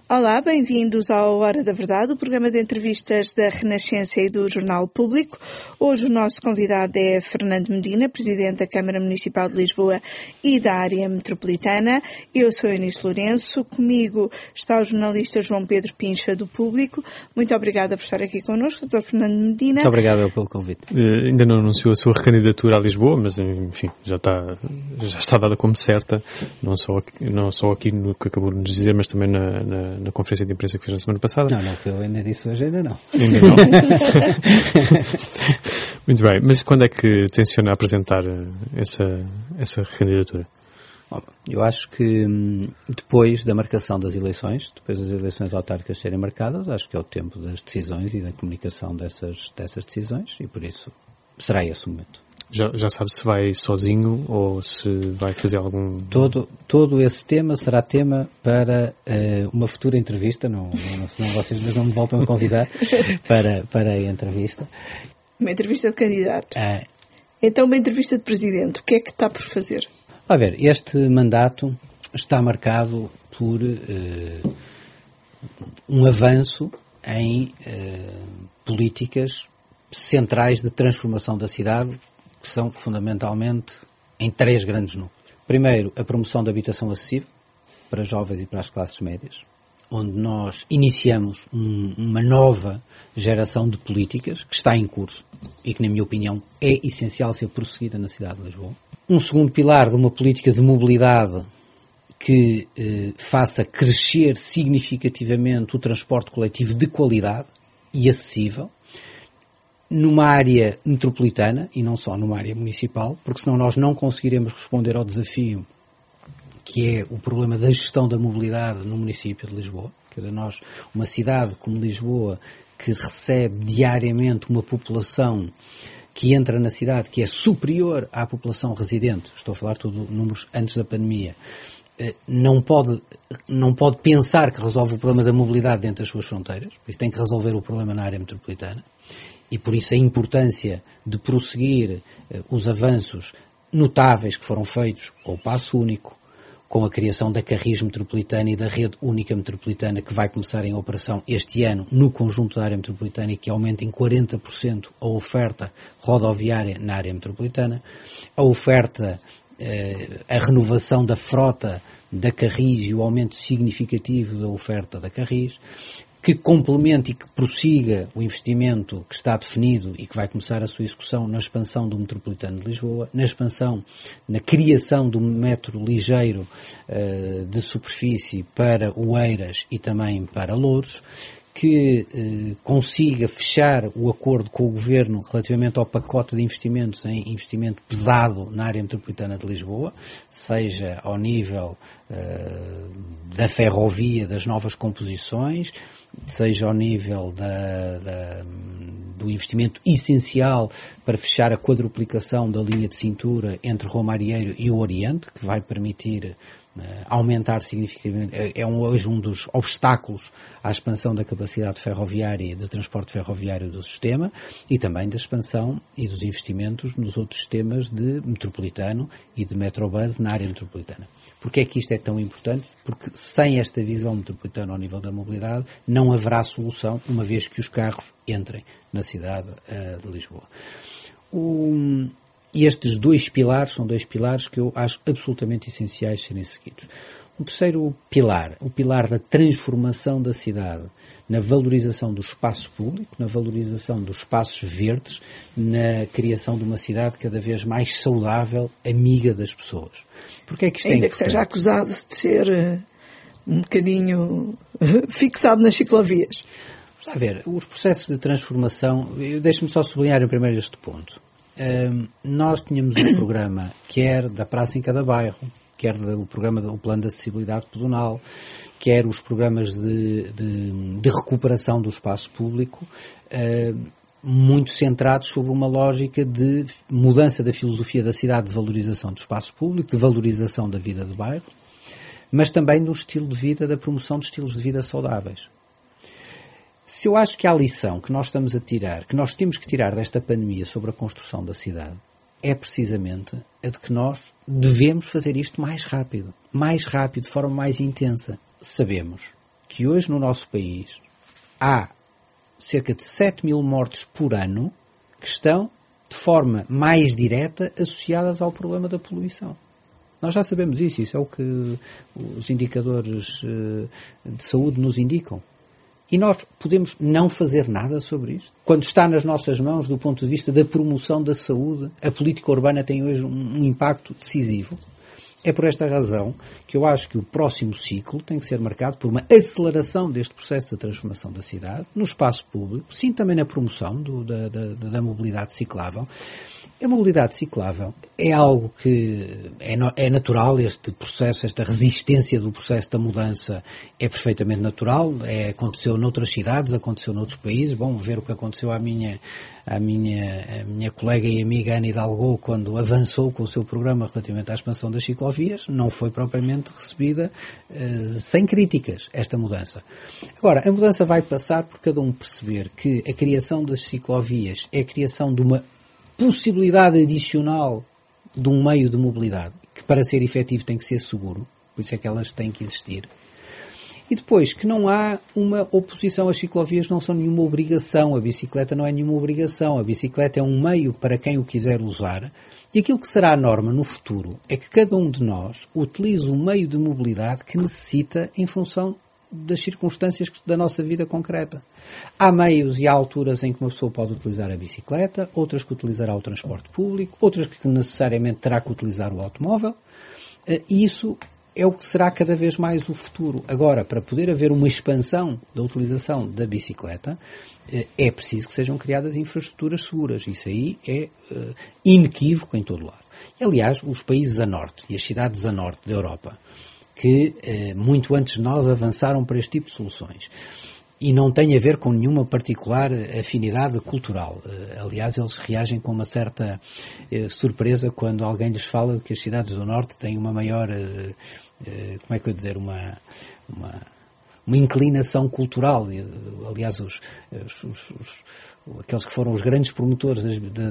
Olá, bem-vindos ao Hora da Verdade, o programa de entrevistas da Renascença e do Jornal Público. Hoje o nosso convidado é Fernando Medina, Presidente da Câmara Municipal de Lisboa e da área metropolitana. Eu sou Eunice Lourenço, comigo está o jornalista João Pedro Pincha, do Público. Muito obrigada por estar aqui connosco, Dr. Fernando Medina. Muito obrigado pelo convite. Ainda não anunciou a sua recandidatura a Lisboa, mas enfim, já está dada como certa, não só aqui no que acabou de nos dizer, mas também na conferência de imprensa que fez na semana passada. Não, que eu ainda disse hoje, ainda não. Ainda não? Muito bem, mas quando é que tenciona apresentar essa recandidatura? Eu acho que depois da marcação das eleições, depois das eleições autárquicas serem marcadas, acho que é o tempo das decisões e da comunicação dessas decisões e por isso será esse o momento. Já sabe se vai sozinho ou se vai fazer algum... Todo esse tema será tema para uma futura entrevista, senão vocês não me voltam a convidar para a entrevista. Uma entrevista de candidato. Então uma entrevista de presidente, o que é que está por fazer? A ver, este mandato está marcado por um avanço em políticas centrais de transformação da cidade, que são fundamentalmente em 3 grandes núcleos. Primeiro, a promoção da habitação acessível para jovens e para as classes médias, onde nós iniciamos uma nova geração de políticas que está em curso e que, na minha opinião, é essencial ser prosseguida na cidade de Lisboa. Um segundo pilar de uma política de mobilidade que faça crescer significativamente o transporte coletivo de qualidade e acessível, numa área metropolitana e não só numa área municipal, porque senão nós não conseguiremos responder ao desafio que é o problema da gestão da mobilidade no município de Lisboa. Quer dizer, uma cidade como Lisboa, que recebe diariamente uma população que entra na cidade, que é superior à população residente, estou a falar tudo números antes da pandemia, não pode pensar que resolve o problema da mobilidade dentro das suas fronteiras, por isso tem que resolver o problema na área metropolitana. E por isso a importância de prosseguir os avanços notáveis que foram feitos com o Passo Único, com a criação da Carris Metropolitana e da Rede Única Metropolitana, que vai começar em operação este ano no conjunto da área metropolitana e que aumenta em 40% a oferta rodoviária na área metropolitana, a oferta, a renovação da frota da Carris e o aumento significativo da oferta da Carris, que complemente e que prossiga o investimento que está definido e que vai começar a sua execução na expansão do Metropolitano de Lisboa, na criação de um metro ligeiro de superfície para Oeiras e também para Louros, que consiga fechar o acordo com o Governo relativamente ao pacote de investimentos em investimento pesado na área metropolitana de Lisboa, seja ao nível da ferrovia, das novas composições, seja ao nível do investimento essencial para fechar a quadruplicação da linha de cintura entre Romarieiro e o Oriente, que vai permitir aumentar significativamente, hoje um dos obstáculos à expansão da capacidade ferroviária e de transporte ferroviário do sistema e também da expansão e dos investimentos nos outros sistemas de metropolitano e de metrobus na área metropolitana. Porquê é que isto é tão importante? Porque sem esta visão metropolitana ao nível da mobilidade não haverá solução, uma vez que os carros entrem na cidade de Lisboa. E estes 2 pilares são 2 pilares que eu acho absolutamente essenciais serem seguidos. Um terceiro pilar, o pilar da transformação da cidade, na valorização do espaço público, na valorização dos espaços verdes, na criação de uma cidade cada vez mais saudável, amiga das pessoas. Porque é que isto Ainda é que seja acusado de ser um bocadinho fixado nas ciclovias. Vamos lá ver, os processos de transformação, deixe-me só sublinhar primeiro este ponto. Nós tínhamos um programa, quer da Praça em Cada Bairro, quer o programa do Plano de Acessibilidade Pedonal, quer os programas de recuperação do espaço público, muito centrados sobre uma lógica de mudança da filosofia da cidade, de valorização do espaço público, de valorização da vida de bairro, mas também do estilo de vida, da promoção de estilos de vida saudáveis. Se eu acho que há a lição que nós estamos a tirar, que nós temos que tirar desta pandemia sobre a construção da cidade, é precisamente a de que nós devemos fazer isto mais rápido, de forma mais intensa. Sabemos, que hoje no nosso país há cerca de 7 mil mortes por ano que estão de forma mais direta associadas ao problema da poluição. Nós já sabemos isso é o que os indicadores de saúde nos indicam. E nós podemos não fazer nada sobre isto? Quando está nas nossas mãos, do ponto de vista da promoção da saúde, a política urbana tem hoje um impacto decisivo. É por esta razão que eu acho que o próximo ciclo tem que ser marcado por uma aceleração deste processo de transformação da cidade, no espaço público, sim também na promoção da mobilidade ciclável. A mobilidade ciclável é algo que é natural, este processo, esta resistência do processo da mudança é perfeitamente natural, aconteceu noutras cidades, aconteceu noutros países. Bom, ver o que aconteceu à minha colega e amiga Ana Hidalgo quando avançou com o seu programa relativamente à expansão das ciclovias, não foi propriamente recebida sem críticas, esta mudança. Agora, a mudança vai passar por cada um perceber que a criação das ciclovias é a criação de uma possibilidade adicional de um meio de mobilidade, que para ser efetivo tem que ser seguro, por isso é que elas têm que existir. E depois, que não há uma oposição, as ciclovias não são nenhuma obrigação, a bicicleta não é nenhuma obrigação, a bicicleta é um meio para quem o quiser usar, e aquilo que será a norma no futuro é que cada um de nós utilize o meio de mobilidade que necessita em função das circunstâncias da nossa vida concreta. Há meios e há alturas em que uma pessoa pode utilizar a bicicleta, outras que utilizará o transporte público, outras que necessariamente terá que utilizar o automóvel, e isso é o que será cada vez mais o futuro. Agora, para poder haver uma expansão da utilização da bicicleta, é preciso que sejam criadas infraestruturas seguras. Isso aí é inequívoco em todo lado. E, aliás, os países a norte e as cidades a norte da Europa, que muito antes de nós avançaram para este tipo de soluções. E não tem a ver com nenhuma particular afinidade cultural. Aliás, eles reagem com uma certa surpresa quando alguém lhes fala de que as cidades do Norte têm uma maior, como é que eu ia dizer, uma inclinação cultural. Aliás, aqueles que foram os grandes promotores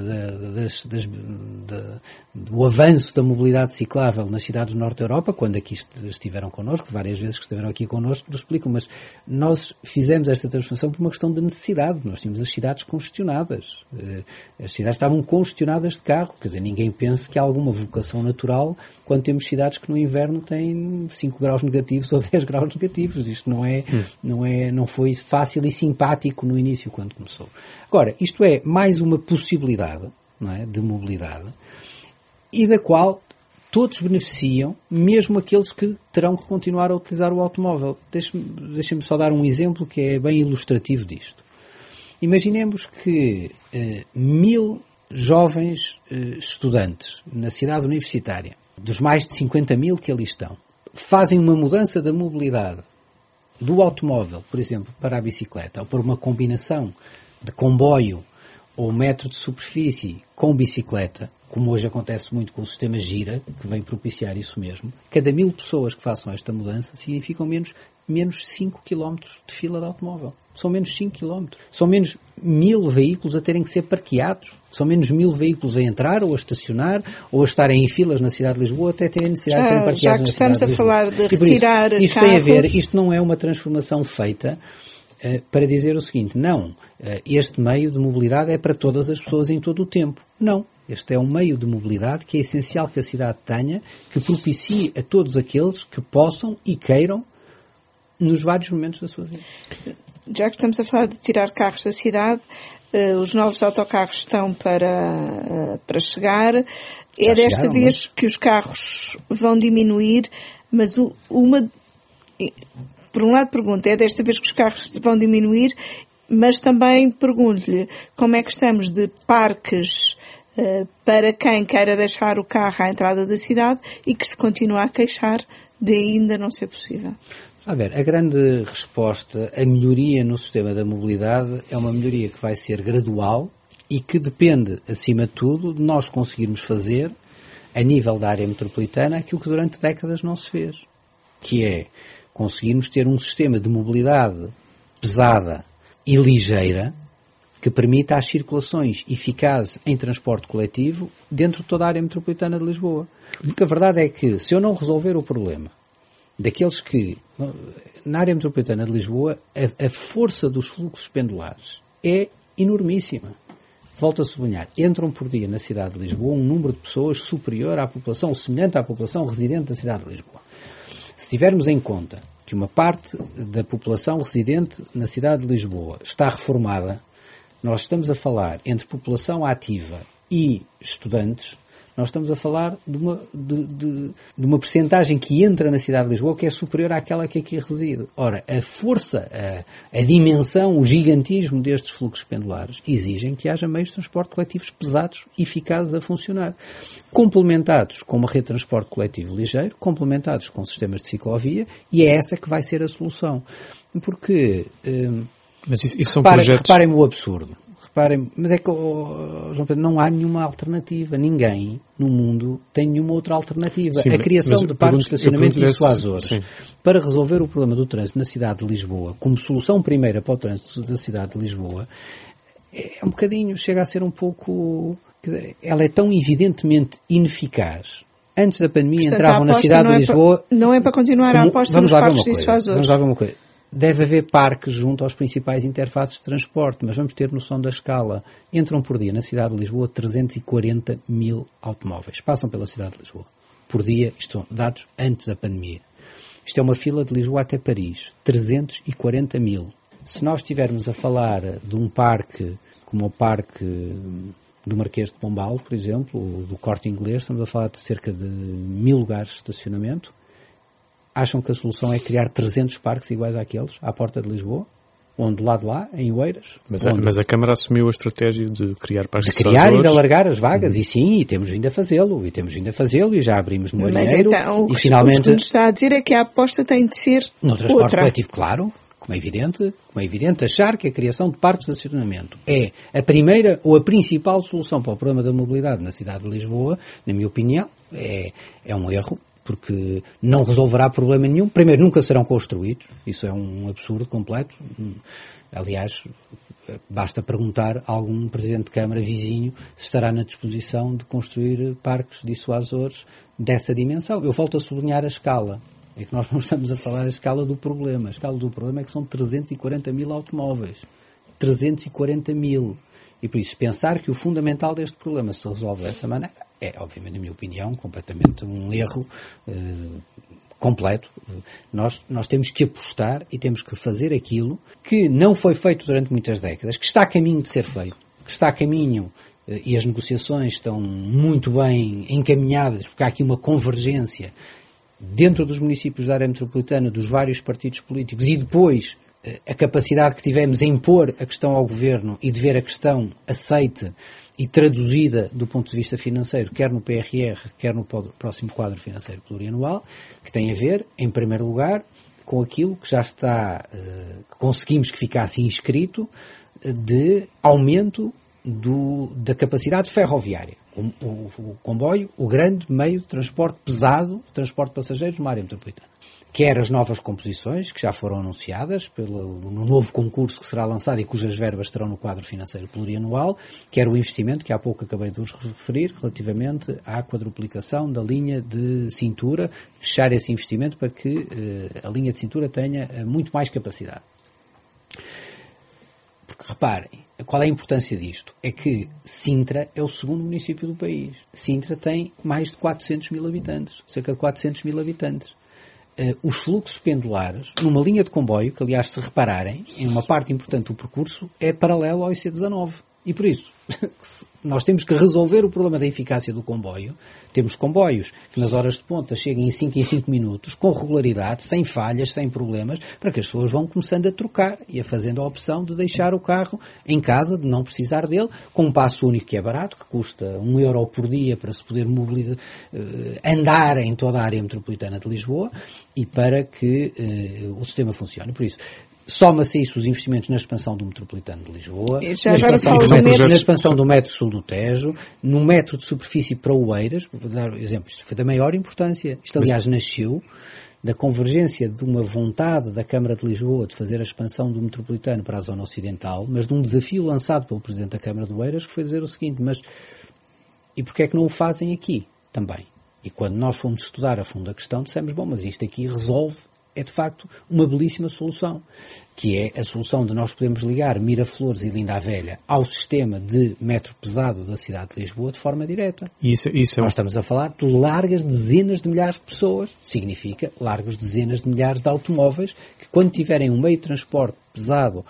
do avanço da mobilidade ciclável nas cidades do Norte da Europa, quando aqui estiveram connosco, várias vezes que estiveram aqui connosco, nos explicam, mas nós fizemos esta transformação por uma questão de necessidade. Nós tínhamos as cidades congestionadas. As cidades estavam congestionadas de carro. Quer dizer, ninguém pensa que há alguma vocação natural quando temos cidades que no inverno têm 5 graus negativos ou 10 graus negativos. Isto não foi fácil e simpático no início, quando começou. Agora, isto é mais uma possibilidade, não é, de mobilidade, e da qual todos beneficiam, mesmo aqueles que terão que continuar a utilizar o automóvel. Deixem-me só dar um exemplo que é bem ilustrativo disto. Imaginemos que 1000 jovens estudantes na cidade universitária, dos mais de 50 mil que ali estão, fazem uma mudança da mobilidade do automóvel, por exemplo, para a bicicleta, ou por uma combinação de comboio ou metro de superfície com bicicleta, como hoje acontece muito com o sistema Gira, que vem propiciar isso mesmo. Cada 1000 pessoas que façam esta mudança significam menos 5 km de fila de automóvel. São menos 5 km. São menos 1000 veículos a terem que ser parqueados. São menos 1000 veículos a entrar ou a estacionar ou a estarem em filas na cidade de Lisboa até terem necessidade de serem parqueados na cidade de Lisboa. Já que estamos a falar de retirar carros... Isto tem a ver, isto não é uma transformação feita para dizer o seguinte, não, este meio de mobilidade é para todas as pessoas em todo o tempo. Não. Este é um meio de mobilidade que é essencial que a cidade tenha, que propicie a todos aqueles que possam e queiram nos vários momentos da sua vida. Já que estamos a falar de tirar carros da cidade, os novos autocarros estão para chegar. É desta vez que os carros vão diminuir, mas por um lado pergunto, é desta vez que os carros vão diminuir, mas também pergunto-lhe como é que estamos de parques para quem queira deixar o carro à entrada da cidade e que se continua a queixar de ainda não ser possível. A ver, a grande resposta, a melhoria no sistema da mobilidade é uma melhoria que vai ser gradual e que depende, acima de tudo, de nós conseguirmos fazer, a nível da área metropolitana, aquilo que durante décadas não se fez, que é conseguirmos ter um sistema de mobilidade pesada e ligeira que permita as circulações eficazes em transporte coletivo dentro de toda a área metropolitana de Lisboa. Porque a verdade é que, se eu não resolver o problema daqueles que, na área metropolitana de Lisboa, a força dos fluxos pendulares é enormíssima. Volto a sublinhar, entram por dia na cidade de Lisboa um número de pessoas superior à população, semelhante à população residente da cidade de Lisboa. Se tivermos em conta que uma parte da população residente na cidade de Lisboa está reformada, nós estamos a falar entre população ativa e estudantes, nós estamos a falar de uma percentagem que entra na cidade de Lisboa que é superior àquela que aqui reside. Ora, a força, a dimensão, o gigantismo destes fluxos pendulares exigem que haja meios de transporte coletivos pesados e eficazes a funcionar. Complementados com uma rede de transporte coletivo ligeiro, complementados com sistemas de ciclovia, e é essa que vai ser a solução. Porque, mas isso são projetos... reparem-me o absurdo. Mas é que, João Pedro, não há nenhuma alternativa. Ninguém no mundo tem nenhuma outra alternativa. Sim, a criação de parques de estacionamento dissuasores para resolver o problema do trânsito na cidade de Lisboa, como solução primeira para o trânsito da cidade de Lisboa, é um bocadinho, chega a ser um pouco... Quer dizer, ela é tão evidentemente ineficaz. Antes da pandemia, portanto, entravam na cidade de Lisboa... Não é para continuar a aposta nos parques dissuasores. Vamos lá ver uma coisa. Deve haver parques junto aos principais interfaces de transporte, mas vamos ter noção da escala. Entram por dia na cidade de Lisboa 340 mil automóveis. Passam pela cidade de Lisboa. Por dia, isto são dados antes da pandemia. Isto é uma fila de Lisboa até Paris. 340 mil. Se nós estivermos a falar de um parque como o parque do Marquês de Pombal, por exemplo, ou do Corte Inglês, estamos a falar de cerca de 1000 lugares de estacionamento. Acham que a solução é criar 300 parques iguais àqueles, à porta de Lisboa? Onde, do lado de lá, em Oeiras? Mas a Câmara assumiu a estratégia de criar parques de criar e de alargar as vagas, e sim, e temos vindo a fazê-lo, e já abrimos no Alinheiro. Mas então, o que nos está a dizer é que a aposta tem de ser no transporte coletivo, claro, como é evidente, achar que a criação de parques de estacionamento é a primeira ou a principal solução para o problema da mobilidade na cidade de Lisboa, na minha opinião, é um erro, porque não resolverá problema nenhum. Primeiro, nunca serão construídos. Isso é um absurdo completo. Aliás, basta perguntar a algum Presidente de Câmara vizinho se estará na disposição de construir parques dissuasores dessa dimensão. Eu volto a sublinhar a escala. É que nós não estamos a falar a escala do problema. A escala do problema é que são 340 mil automóveis. 340 mil. E por isso, pensar que o fundamental deste problema se resolve dessa maneira é, obviamente, na minha opinião, completamente um erro completo. Nós temos que apostar e temos que fazer aquilo que não foi feito durante muitas décadas, que está a caminho de ser feito, que está a caminho, e as negociações estão muito bem encaminhadas, porque há aqui uma convergência dentro dos municípios da área metropolitana, dos vários partidos políticos, e depois a capacidade que tivemos em impor a questão ao Governo e de ver a questão aceite e traduzida do ponto de vista financeiro, quer no PRR, quer no próximo quadro financeiro plurianual, que tem a ver, em primeiro lugar, com aquilo que já está, que conseguimos que ficasse inscrito, de aumento da capacidade ferroviária. O comboio, o grande meio de transporte pesado, de transporte de passageiros numa área metropolitana. Quer as novas composições, que já foram anunciadas no novo concurso que será lançado e cujas verbas estarão no quadro financeiro plurianual, quer o investimento, que há pouco acabei de vos referir, relativamente à quadruplicação da linha de cintura, fechar esse investimento para que a linha de cintura tenha muito mais capacidade. Porque, reparem, qual é a importância disto? É que Sintra é o segundo município do país. Sintra tem mais de 400 mil habitantes, cerca de 400 mil habitantes. Os fluxos pendulares, numa linha de comboio, que aliás, se repararem, em uma parte importante do percurso, é paralelo ao IC19. E por isso, nós temos que resolver o problema da eficácia do comboio. Temos comboios que nas horas de ponta cheguem em 5 minutos, com regularidade, sem falhas, sem problemas, para que as pessoas vão começando a trocar e a fazendo a opção de deixar o carro em casa, de não precisar dele, com um passo único que é barato, que custa €1 por dia para se poder mobilizar, andar em toda a área metropolitana de Lisboa e para que o sistema funcione. Por isso, soma-se a isso os investimentos na expansão do metropolitano de Lisboa, na expansão do metro sul do Tejo, no metro de superfície para Oeiras, vou dar um exemplo, isto foi da maior importância. Isto, aliás, nasceu da convergência de uma vontade da Câmara de Lisboa de fazer a expansão do metropolitano para a zona ocidental, mas de um desafio lançado pelo Presidente da Câmara de Oeiras, que foi dizer o seguinte, e porquê é que não o fazem aqui também? E quando nós fomos estudar a fundo a questão, dissemos, mas isto aqui resolve é de facto uma belíssima solução, que é a solução de nós podermos ligar Miraflores e Linda a Velha ao sistema de metro pesado da cidade de Lisboa de forma direta. Nós estamos a falar de largas dezenas de milhares de pessoas, significa largas dezenas de milhares de automóveis que, quando tiverem um meio de transporte pesado,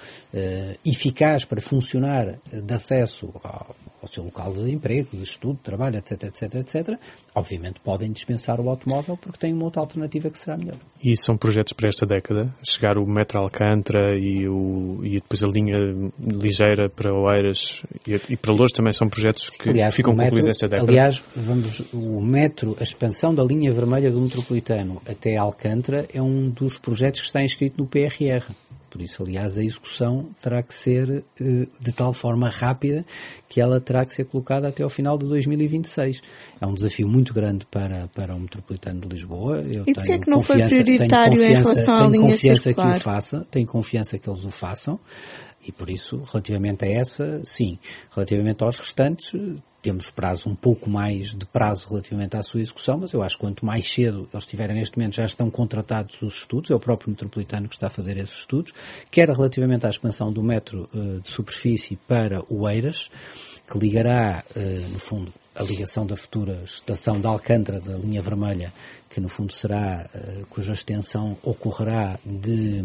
eficaz para funcionar, de acesso ao seu local de emprego, de estudo, de trabalho, etc, etc, etc, obviamente podem dispensar o automóvel porque têm uma outra alternativa que será melhor. E são projetos para esta década? Chegar o metro Alcântara e depois a linha ligeira para Oeiras e para Loures também são projetos que ficam concluídos esta década? Aliás, o metro, a expansão da linha vermelha do metropolitano até Alcântara é um dos projetos que está inscrito no PRR. Por isso, aliás, a execução terá que ser de tal forma rápida que ela terá que ser colocada até ao final de 2026. É um desafio muito grande para o metropolitano de Lisboa. E porquê é que não foi prioritário em relação à linha circular? Tenho confiança que eles o façam. E por isso, relativamente a essa, sim. Relativamente aos restantes, temos prazo, um pouco mais de prazo relativamente à sua execução, mas eu acho que quanto mais cedo eles estiverem neste momento, já estão contratados os estudos, é o próprio metropolitano que está a fazer esses estudos, quer relativamente à expansão do metro de superfície para Oeiras, que ligará, no fundo, a ligação da futura estação de Alcântara, da linha vermelha, que no fundo será, cuja extensão ocorrerá de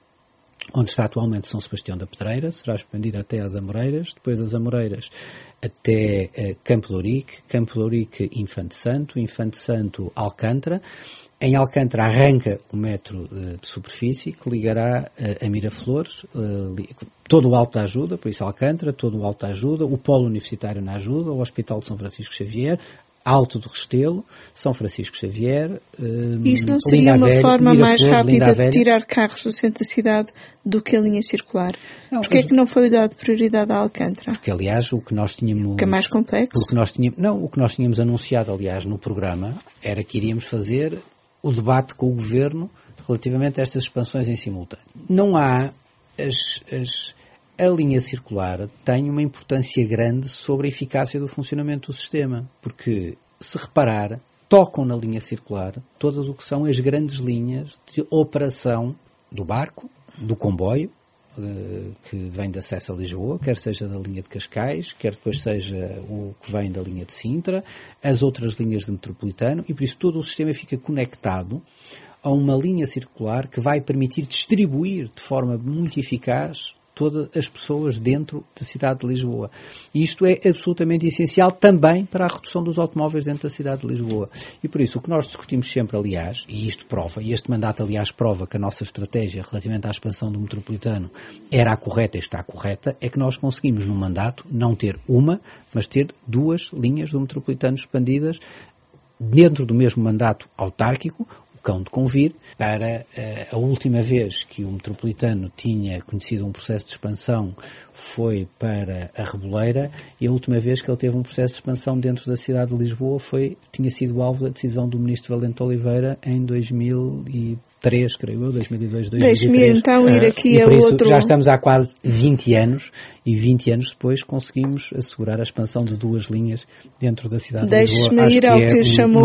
onde está atualmente São Sebastião da Pedreira, será expandida até às Amoreiras, depois das Amoreiras até Campo de Ourique, Infante Santo, Alcântara. Em Alcântara arranca o metro de superfície que ligará a Miraflores, todo o Alto da Ajuda, por isso Alcântara, todo o Alto da Ajuda, o Polo Universitário na Ajuda, o Hospital de São Francisco Xavier, Alto do Restelo, São Francisco Xavier, isso não seria uma forma mais rápida de tirar carros do centro da cidade do que a linha circular? Porquê é que não foi dado prioridade à Alcântara? Porque, aliás, o que nós tínhamos... Porque é mais complexo? O que nós tínhamos anunciado, aliás, no programa, era que iríamos fazer o debate com o Governo relativamente a estas expansões em simultâneo. Não há a linha circular tem uma importância grande sobre a eficácia do funcionamento do sistema, porque, se reparar, tocam na linha circular todas o que são as grandes linhas de operação do barco, do comboio, que vem de acesso a Lisboa, quer seja da linha de Cascais, quer depois seja o que vem da linha de Sintra, as outras linhas de metropolitano, e por isso todo o sistema fica conectado a uma linha circular que vai permitir distribuir de forma muito eficaz todas as pessoas dentro da cidade de Lisboa. E isto é absolutamente essencial também para a redução dos automóveis dentro da cidade de Lisboa. E por isso o que nós discutimos sempre, aliás, e isto prova, e este mandato, aliás, prova que a nossa estratégia relativamente à expansão do metropolitano era a correta e está correta, é que nós conseguimos no mandato não ter uma, mas ter duas linhas do metropolitano expandidas dentro do mesmo mandato autárquico, cão de convir. Para a última vez que o metropolitano tinha conhecido um processo de expansão foi para a Reboleira, e a última vez que ele teve um processo de expansão dentro da cidade de Lisboa tinha sido alvo da decisão do ministro Valente Oliveira em 2003, creio eu, 2002, 2003. Deixe-me então ir aqui a outro... Já estamos há quase 20 anos, e 20 anos depois conseguimos assegurar a expansão de duas linhas dentro da cidade de Lisboa. Deixe-me ir ao que chamou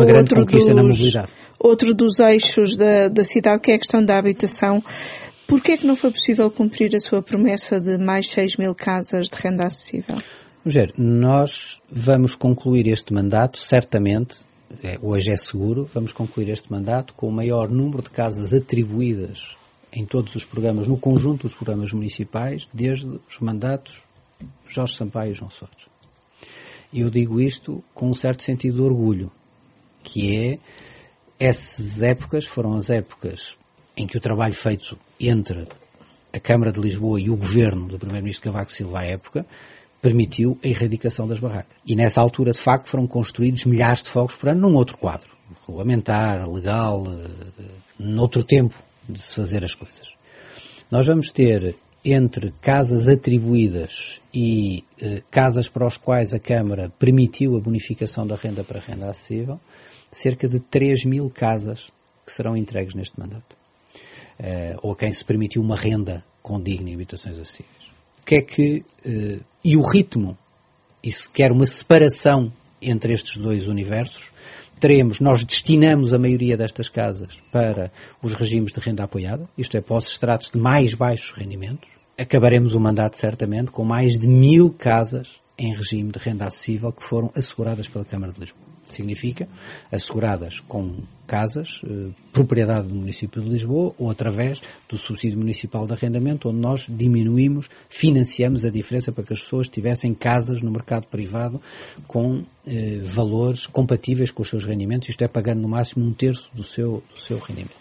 outro dos eixos da cidade, que é a questão da habitação. Porquê é que não foi possível cumprir a sua promessa de mais 6.000 casas de renda acessível? Rogério, nós vamos concluir este mandato, certamente, hoje é seguro, vamos concluir este mandato com o maior número de casas atribuídas em todos os programas, no conjunto dos programas municipais, desde os mandatos Jorge Sampaio e João Soares. E eu digo isto com um certo sentido de orgulho, que é, essas épocas foram as épocas em que o trabalho feito entre a Câmara de Lisboa e o Governo do Primeiro-Ministro Cavaco Silva à época permitiu a erradicação das barracas. E nessa altura, de facto, foram construídos milhares de fogos por ano num outro quadro, regulamentar, legal, noutro tempo de se fazer as coisas. Nós vamos ter, entre casas atribuídas e casas para as quais a Câmara permitiu a bonificação da renda para a renda acessível, cerca de 3.000 casas que serão entregues neste mandato. Ou a quem se permitiu uma renda condigna em habitações acessíveis. O que é que... e o ritmo, e se quer uma separação entre estes dois universos, nós destinamos a maioria destas casas para os regimes de renda apoiada, isto é, para os estratos de mais baixos rendimentos. Acabaremos o mandato certamente com mais de 1000 casas em regime de renda acessível que foram asseguradas pela Câmara de Lisboa. Significa asseguradas com casas, propriedade do município de Lisboa ou através do subsídio municipal de arrendamento, onde nós financiamos a diferença para que as pessoas tivessem casas no mercado privado com valores compatíveis com os seus rendimentos, isto é, pagando no máximo 1/3 do seu rendimento.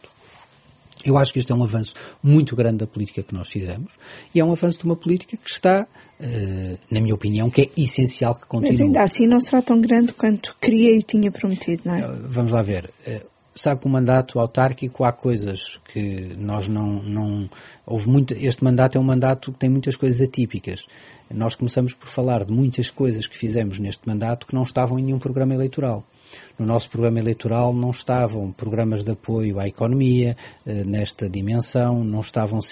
Eu acho que isto é um avanço muito grande da política que nós fizemos e é um avanço de uma política que está, na minha opinião, que é essencial que continue. Mas ainda assim não será tão grande quanto queria e tinha prometido, não é? Vamos lá ver. Sabe que o mandato autárquico há coisas que nós não houve muito. Este mandato é um mandato que tem muitas coisas atípicas. Nós começamos por falar de muitas coisas que fizemos neste mandato que não estavam em nenhum programa eleitoral. No nosso programa eleitoral não estavam programas de apoio à economia nesta dimensão, não estavam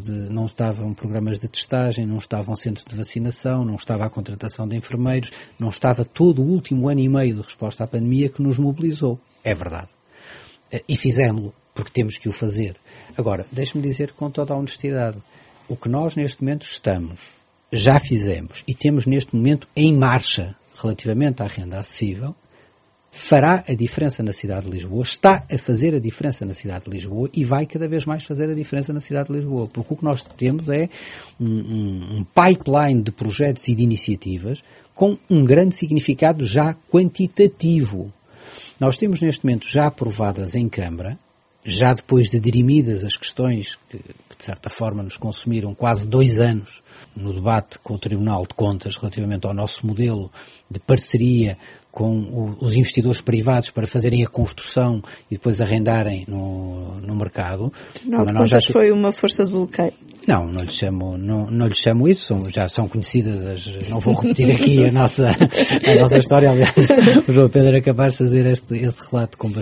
programas de testagem, não estavam centros de vacinação, não estava a contratação de enfermeiros, não estava todo o último ano e meio de resposta à pandemia que nos mobilizou. É verdade. E fizemos-lo, porque temos que o fazer. Agora, deixe-me dizer com toda a honestidade, o que nós neste momento já fizemos e temos neste momento em marcha relativamente à renda acessível, fará a diferença na cidade de Lisboa, está a fazer a diferença na cidade de Lisboa e vai cada vez mais fazer a diferença na cidade de Lisboa, porque o que nós temos é um pipeline de projetos e de iniciativas com um grande significado já quantitativo. Nós temos neste momento já aprovadas em Câmara, já depois de dirimidas as questões que de certa forma nos consumiram quase 2 anos no debate com o Tribunal de Contas relativamente ao nosso modelo de parceria com os investidores privados para fazerem a construção e depois arrendarem no mercado. Não, de contas foi uma força de bloqueio. Não lhe chamo isso, já são conhecidas não vou repetir aqui a nossa história, aliás, o João Pedro é capaz de fazer esse relato com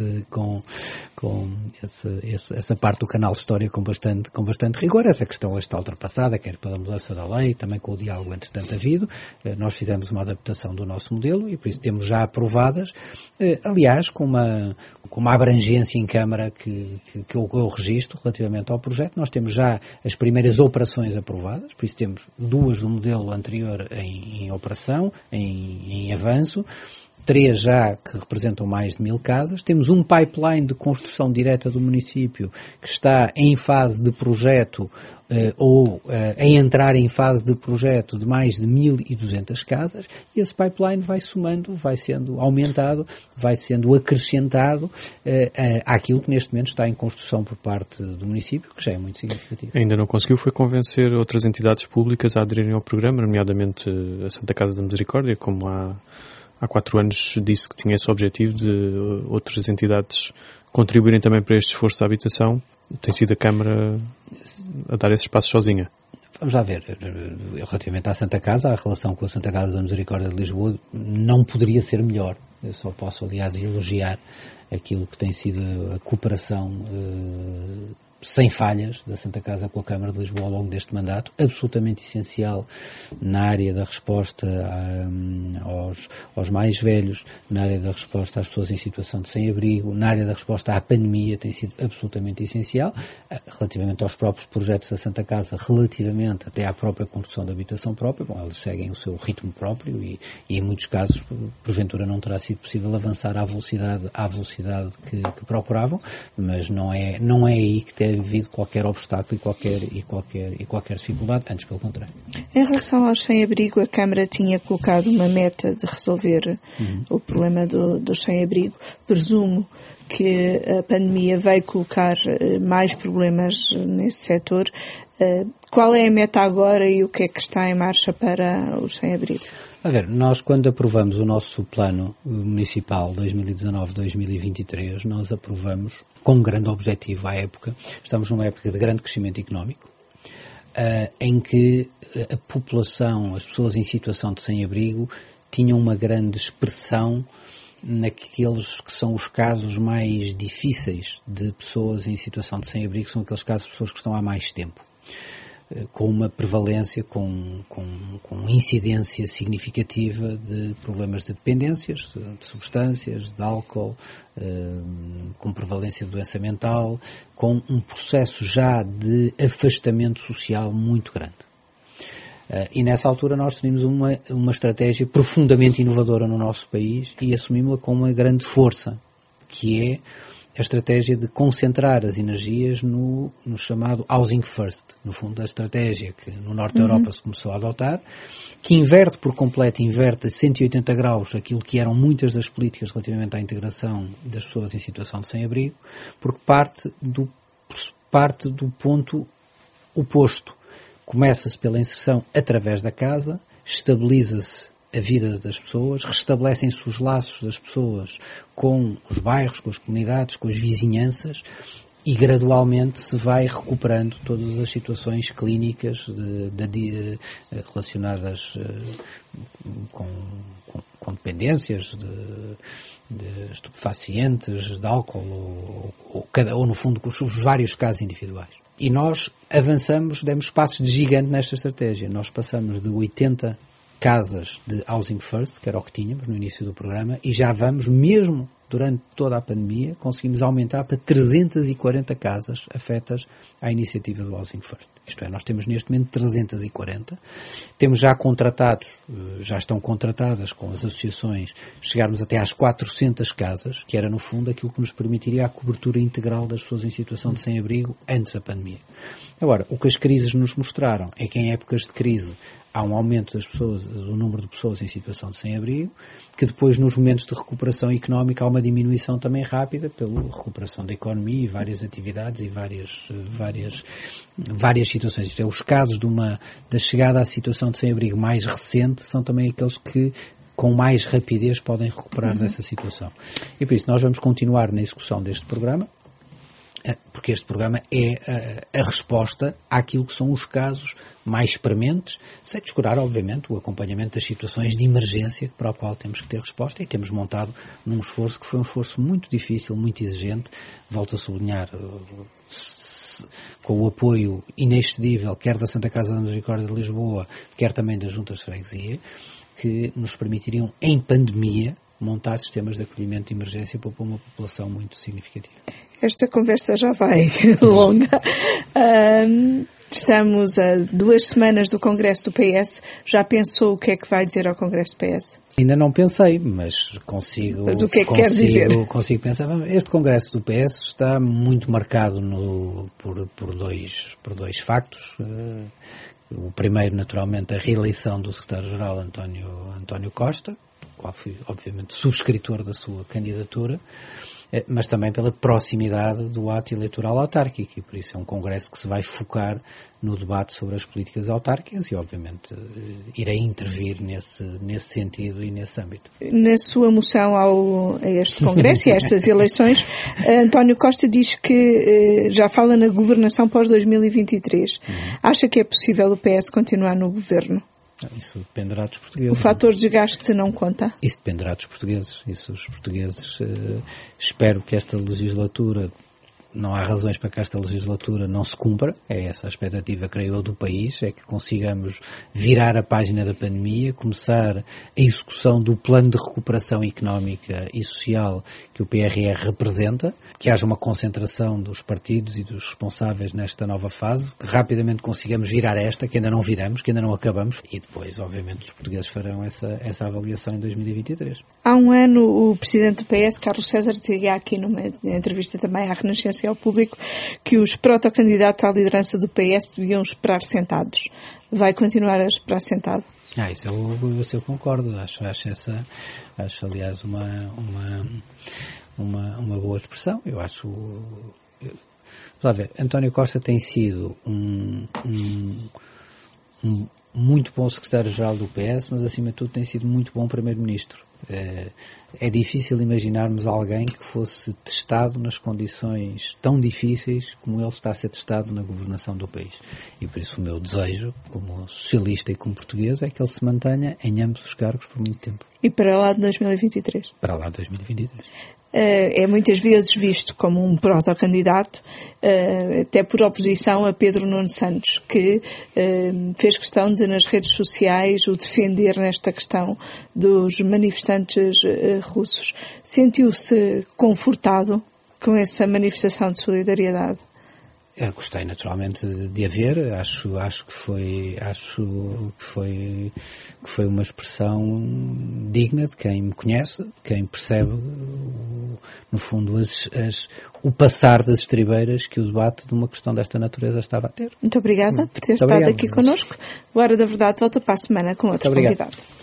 essa parte do canal História com bastante rigor. Essa questão hoje está ultrapassada, quer pela mudança da lei, também com o diálogo entretanto havido. Nós fizemos uma adaptação do nosso modelo e por isso temos já aprovadas, aliás, com uma abrangência em Câmara que eu registro relativamente ao projeto. Nós temos já as primeiras operações aprovadas, por isso temos 2 do modelo anterior em operação, em avanço, 3 já que representam mais de 1000 casas. Temos um pipeline de construção direta do município que está em fase de projeto ou em entrar em fase de projeto de mais de 1200 casas e esse pipeline vai somando, vai sendo aumentado, vai sendo acrescentado àquilo que neste momento está em construção por parte do município, que já é muito significativo. Ainda não conseguiu foi convencer outras entidades públicas a aderirem ao programa, nomeadamente a Santa Casa da Misericórdia, como há 4 anos disse que tinha esse objetivo de outras entidades contribuírem também para este esforço da habitação. Tem sido a Câmara a dar esse espaço sozinha? Vamos lá ver. Relativamente à Santa Casa, a relação com a Santa Casa da Misericórdia de Lisboa não poderia ser melhor. Eu só posso, aliás, elogiar aquilo que tem sido a cooperação sem falhas da Santa Casa com a Câmara de Lisboa ao longo deste mandato, absolutamente essencial na área da resposta aos mais velhos, na área da resposta às pessoas em situação de sem-abrigo, na área da resposta à pandemia, tem sido absolutamente essencial, relativamente aos próprios projetos da Santa Casa, relativamente até à própria construção da habitação própria. Bom, eles seguem o seu ritmo próprio e em muitos casos, porventura, não terá sido possível avançar à velocidade que procuravam, mas não é aí que tem havido qualquer obstáculo e qualquer dificuldade, antes pelo contrário. Em relação aos sem-abrigo, a Câmara tinha colocado uma meta de resolver o problema dos sem-abrigo. Presumo que a pandemia veio colocar mais problemas nesse setor. Qual é a meta agora e o que é que está em marcha para os sem-abrigo? A ver, nós quando aprovamos o nosso plano municipal 2019-2023, nós aprovamos com um grande objetivo à época. Estamos numa época de grande crescimento económico, em que a população, as pessoas em situação de sem-abrigo, tinham uma grande expressão naqueles que são os casos mais difíceis de pessoas em situação de sem-abrigo, são aqueles casos de pessoas que estão há mais tempo. com uma prevalência, com incidência significativa de problemas de dependências, de substâncias, de álcool, com prevalência de doença mental, com um processo já de afastamento social muito grande. E nessa altura nós teríamos uma estratégia profundamente inovadora no nosso país e assumimos-la com uma grande força, que é a estratégia de concentrar as energias no chamado Housing First, no fundo a estratégia que no Norte da Europa se começou a adotar, que inverte por completo, inverte a 180 graus aquilo que eram muitas das políticas relativamente à integração das pessoas em situação de sem-abrigo, porque parte do ponto oposto. Começa-se pela inserção através da casa, estabiliza-se a vida das pessoas, restabelecem-se os laços das pessoas com os bairros, com as comunidades, com as vizinhanças e gradualmente se vai recuperando todas as situações clínicas relacionadas com dependências de estupefacientes, de álcool ou no fundo com os vários casos individuais. E nós avançamos, demos passos de gigante nesta estratégia. Nós passamos de 80 casas de Housing First, que era o que tínhamos no início do programa, e já vamos, mesmo durante toda a pandemia, conseguimos aumentar para 340 casas afetas à iniciativa do Housing First. Isto é, nós temos neste momento 340, temos já contratados, já estão contratadas com as associações, chegarmos até às 400 casas, que era no fundo aquilo que nos permitiria a cobertura integral das pessoas em situação de sem-abrigo antes da pandemia. Agora, o que as crises nos mostraram é que em épocas de crise há um aumento do número de pessoas em situação de sem-abrigo, que depois nos momentos de recuperação económica há uma diminuição também rápida pela recuperação da economia e várias atividades e várias situações. Isto é, os casos da chegada à situação de sem-abrigo mais recente são também aqueles que com mais rapidez podem recuperar dessa situação. E por isso nós vamos continuar na execução deste programa, porque este programa é a resposta àquilo que são os casos mais prementes, sem descurar, obviamente, o acompanhamento das situações de emergência para o qual temos que ter resposta e temos montado num esforço que foi um esforço muito difícil, muito exigente, volto a sublinhar, com o apoio inexcedível, quer da Santa Casa da Misericórdia de Lisboa, quer também das juntas de freguesia, que nos permitiriam, em pandemia, montar sistemas de acolhimento de emergência para uma população muito significativa. Esta conversa já vai longa. Estamos a 2 semanas do Congresso do PS. Já pensou o que é que vai dizer ao Congresso do PS? Ainda não pensei, mas consigo... Mas o que é que quer dizer? Consigo pensar. Este Congresso do PS está muito marcado por dois factos. O primeiro, naturalmente, a reeleição do secretário-geral António Costa, qual fui, obviamente, subscritor da sua candidatura, mas também pela proximidade do ato eleitoral autárquico, e por isso é um congresso que se vai focar no debate sobre as políticas autárquicas e, obviamente, irei intervir nesse sentido e nesse âmbito. Na sua moção a este congresso e a estas eleições, António Costa diz que já fala na governação pós-2023. Acha que é possível o PS continuar no governo? Isso dependerá dos portugueses. O fator desgaste não conta? Isso dependerá dos portugueses. Os portugueses, espero que esta legislatura, não há razões para que esta legislatura não se cumpra, é essa a expectativa, creio eu, do país, é que consigamos virar a página da pandemia, começar a execução do plano de recuperação económica e social que o PRR representa, que haja uma concentração dos partidos e dos responsáveis nesta nova fase, que rapidamente consigamos virar esta, que ainda não viramos, que ainda não acabamos, e depois, obviamente, os portugueses farão essa avaliação em 2023. Há um ano, o presidente do PS, Carlos César, dizia aqui numa entrevista também à Renascença e ao Público, que os protocandidatos à liderança do PS deviam esperar sentados. Vai continuar a esperar sentado? Isso eu concordo. Acho aliás, uma boa expressão. Eu acho... Vamos lá ver, António Costa tem sido um muito bom secretário-geral do PS, mas acima de tudo tem sido muito bom primeiro-ministro. É difícil imaginarmos alguém que fosse testado nas condições tão difíceis como ele está a ser testado na governação do país. E por isso o meu desejo, como socialista e como português, é que ele se mantenha em ambos os cargos por muito tempo. E para lá de 2023? Para lá de 2023. é muitas vezes visto como um protocandidato, até por oposição a Pedro Nuno Santos, que fez questão de, nas redes sociais, o defender nesta questão dos manifestantes russos. Sentiu-se confortado com essa manifestação de solidariedade? Eu gostei naturalmente de a ver, acho que foi uma expressão digna de quem me conhece, de quem percebe, no fundo, o passar das estribeiras que o debate de uma questão desta natureza estava a ter. Muito obrigada por ter estado aqui connosco. O Hora da Verdade volta para a semana com outro convidado.